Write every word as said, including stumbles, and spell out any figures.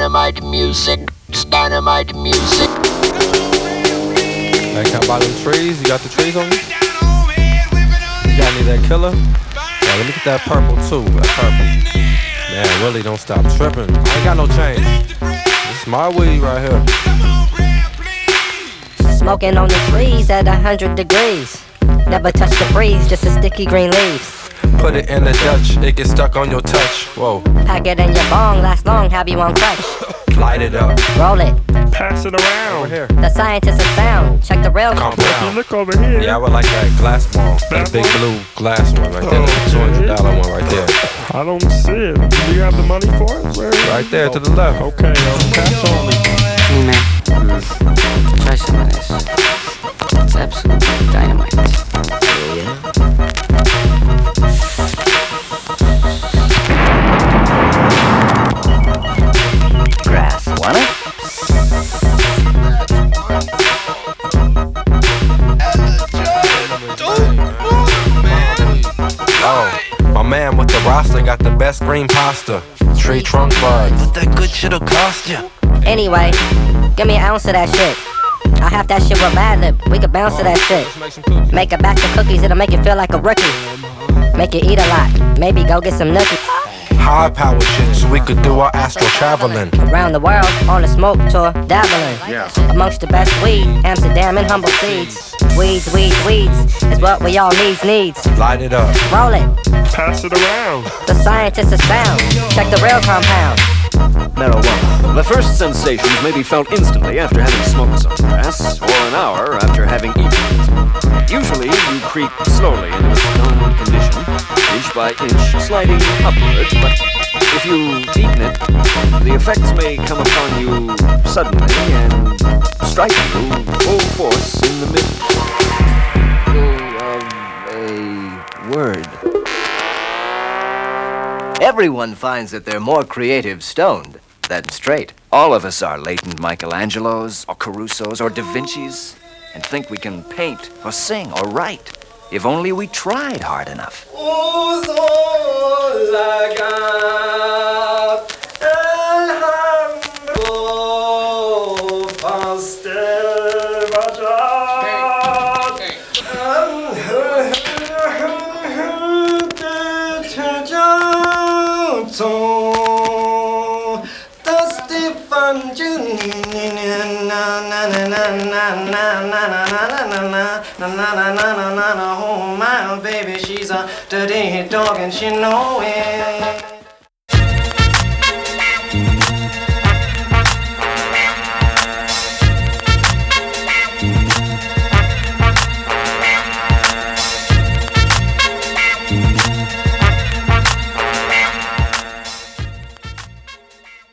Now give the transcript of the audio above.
dynamite music. It's dynamite music. Hey, can I buy them trees? You got the trees on you? You got any of that killer? Yeah, let me get that purple too. That purple. Man, Willie, don't stop tripping. I ain't got no change. This is my weed right here. Smoking on the trees at a hundred degrees. Never touch the breeze, just a sticky green leaves. Put it in the Dutch, it gets stuck on your touch. Whoa. Pack it in your bong, last long, have you on crutch. Light it up. Roll it. Pass it around. Over here. The scientists are sound. Check the rail Calm compound. If you down. look over here. Yeah, I would like that glass ball. That That big one? blue glass one right there. The two hundred dollar one right there. I don't see it. Do you have the money for it? Where is it? Right there to the left. Okay, um, cash only. Hey man, mm, try some of this. It's absolute dynamite. Oh yeah? Grass, want it? Oh, my man with the roster got the best green pasta. Tree trunk bud. What that good shit'll cost you? Anyway, give me an ounce of that shit. I have that shit with Madlib. We could bounce to that shit. Let's make some cookies. Make a batch of cookies, it'll make you feel like a rookie. Make you eat a lot. Maybe go get some nookies. High power shit so we could do our astral traveling. Around the world on a smoke tour, dabbling. Yeah. Amongst the best weed, Amsterdam and humble seeds. Weeds, weeds, weeds is what we all needs, needs. Light it up. Roll it. Pass it around. The scientists are sound. Check the rail compound. Marijuana. The first sensations may be felt instantly after having smoked some grass, or an hour after having eaten it. Usually, you creep slowly into a stoned condition, inch by inch, sliding upward, but if you've eaten it, the effects may come upon you suddenly and strike you full force in the middle of a word. Everyone finds that they're more creative stoned than straight. All of us are latent Michelangelos, or Carusos, or Da Vincis, and think we can paint, or sing, or write, if only we tried hard enough. Oh my baby, she's a dirty dog and she know it.